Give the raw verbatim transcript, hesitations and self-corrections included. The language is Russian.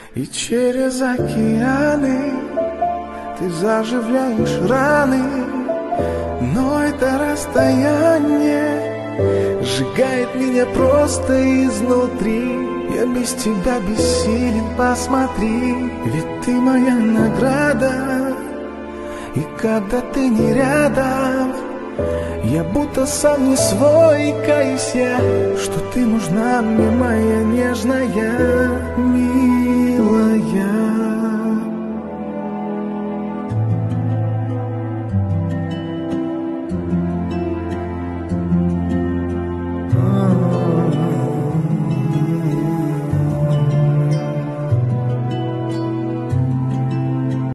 И через океаны ты заживляешь раны, но это расстояние сжигает меня просто изнутри. Я без тебя бессилен, посмотри, ведь ты моя награда. И когда ты не рядом, я будто сам не свой, каюсь я, что ты нужна мне, моя нежная милая.